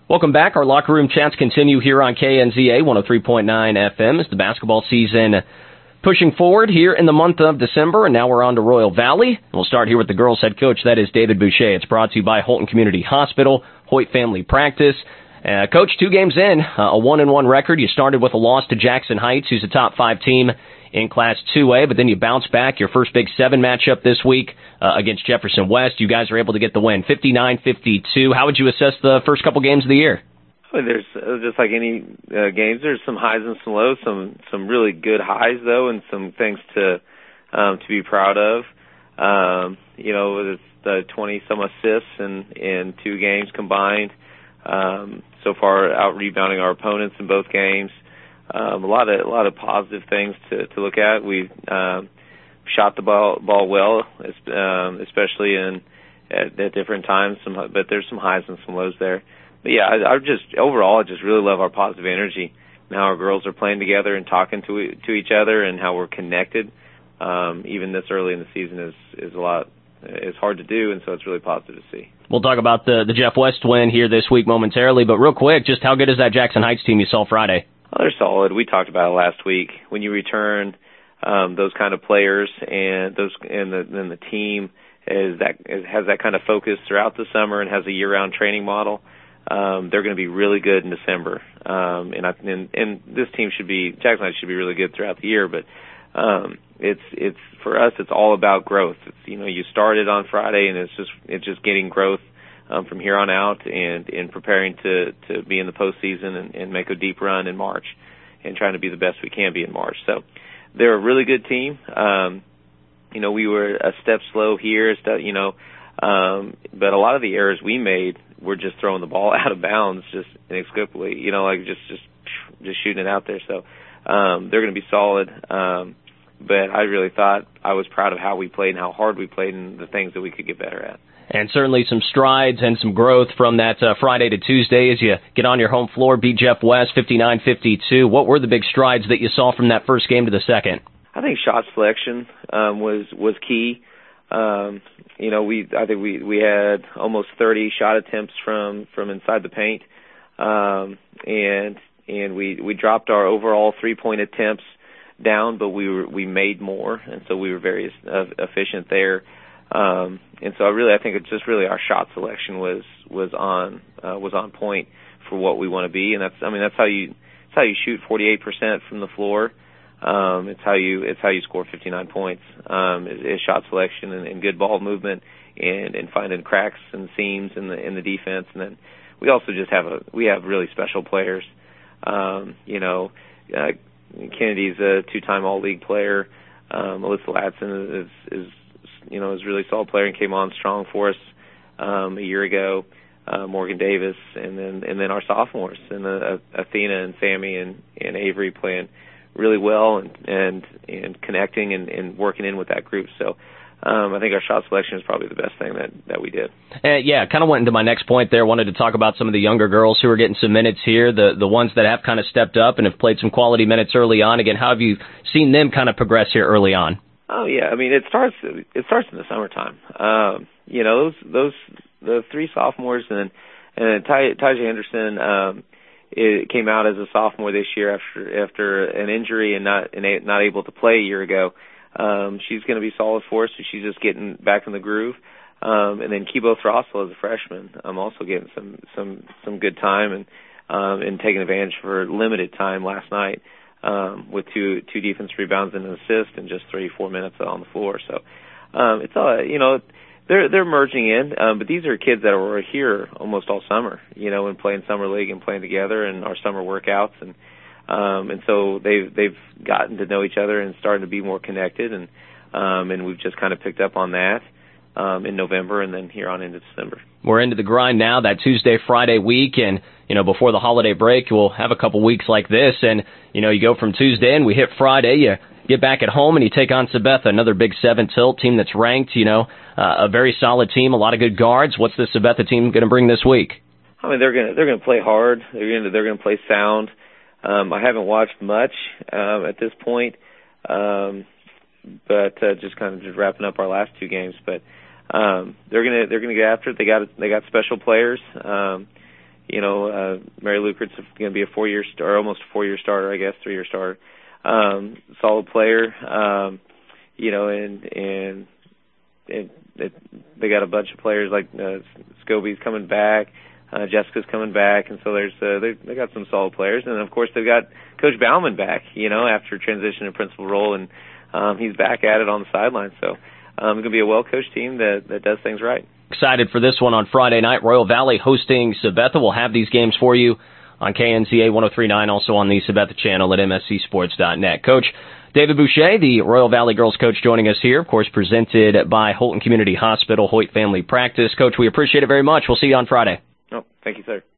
Welcome back. Our locker room chats continue here on KNZA 103.9 FM as the basketball season pushing forward here in the month of December, and now we're on to Royal Valley. We'll start here with the girls' head coach, that is David Boucher. It's brought to you by Holton Community Hospital, Hoyt Family Practice. Coach, 2 games in, a 1-1 record. You started with a loss to Jackson Heights, who's a top 5 team in Class 2A, but then you bounced back. Your first Big 7 matchup this week against Jefferson West. You guys are able to get the win, 59-52. How would you assess the first couple games of the year? I mean, there's just like any games, there's some highs and some lows. Some really good highs though, and some things to be proud of. It's the 20 some assists in 2 games combined. So far, out rebounding our opponents in both games. A lot of positive things to look at. We've shot the ball well, especially at different times. But there's some highs and some lows there. But yeah, overall, I just really love our positive energy and how our girls are playing together and talking to each other, and how we're connected. Even this early in the season is hard to do, and so it's really positive to see. We'll talk about the Jeff West win here this week momentarily, but real quick, just how good is that Jackson Heights team you saw Friday? Oh, they're solid. We talked about it last week. When you return those kind of players and the team has that kind of focus throughout the summer and has a year-round training model, they're going to be really good in December. And this team Jackson Heights should be really good throughout the year, but it's for us, it's all about growth. It's, you started on Friday, and it's just getting growth from here on out, and preparing to be in the postseason and make a deep run in March, and trying to be the best we can be in March. So they're a really good team. We were a step slow here, but a lot of the errors we made were just throwing the ball out of bounds, just inexplicably, just shooting it out there. So they're going to be solid. But I really thought I was proud of how we played and how hard we played and the things that we could get better at. And certainly some strides and some growth from that Friday to Tuesday as you get on your home floor, beat Jeff West 59-52. What were the big strides that you saw from that first game to the second? I think shot selection was key. I think we had almost 30 shot attempts from inside the paint, and we dropped our overall 3-point attempts down, but we made more, and so we were very efficient there. And so I think it's just really our shot selection was on point for what we want to be, and that's how you shoot 48% from the floor. It's how you score 59 points. Is shot selection and good ball movement and finding cracks and seams in the defense. And then we also just we have really special players. Kennedy's a 2-time All-League player. Melissa Ladson is a really solid player and came on strong for us a year ago. Morgan Davis, and then our sophomores, and Athena and Sammy and Avery playing really well and connecting and working in with that group. So I think our shot selection is probably the best thing that we did. Kind of went into my next point there. Wanted to talk about some of the younger girls who are getting some minutes here, the ones that have kind of stepped up and have played some quality minutes early on. Again, how have you seen them kind of progress here early on? Oh yeah, I mean it starts in the summertime. The 3 sophomores and Taja Henderson. It came out as a sophomore this year after an injury and not able to play a year ago. She's going to be solid for us. So she's just getting back in the groove. And then Kibo Throstle as a freshman, also getting some good time and taking advantage for limited time last night with two defense rebounds and an assist and just 3-4 minutes on the floor. So it's all They're merging in, but these are kids that were here almost all summer, and playing summer league and playing together and our summer workouts, and so they've gotten to know each other and started to be more connected, and we've just kind of picked up on that in November and then here on into December. We're into the grind now, that Tuesday, Friday week, and before the holiday break, we'll have a couple weeks like this, and you go from Tuesday and we hit Friday, you get back at home and you take on Sabetha, another Big 7 tilt team that's ranked, a very solid team, a lot of good guards. What's the Sabetha team going to bring this week? I mean, they're going to play hard. They're going to play sound. I haven't watched much at this point, but just kind of just wrapping up our last 2 games. But they're going to get after it. They got special players. Mary Lukert's going to be a 4-year or almost a 4-year starter, I guess, 3-year starter. Solid player, and they got a bunch of players like Scobie's coming back, Jessica's coming back, and so they got some solid players, and of course they've got Coach Bauman back, after transition to principal role, and he's back at it on the sidelines. So it's going to be a well-coached team that does things right. Excited for this one on Friday night. Royal Valley hosting Sabetha. We'll have these games for you on KNZA 103.9, also on the Sabetha channel at mscsports.net. Coach David Boucher, the Royal Valley girls coach, joining us here, of course, presented by Holton Community Hospital, Hoyt Family Practice. Coach, we appreciate it very much. We'll see you on Friday. Oh, thank you, sir.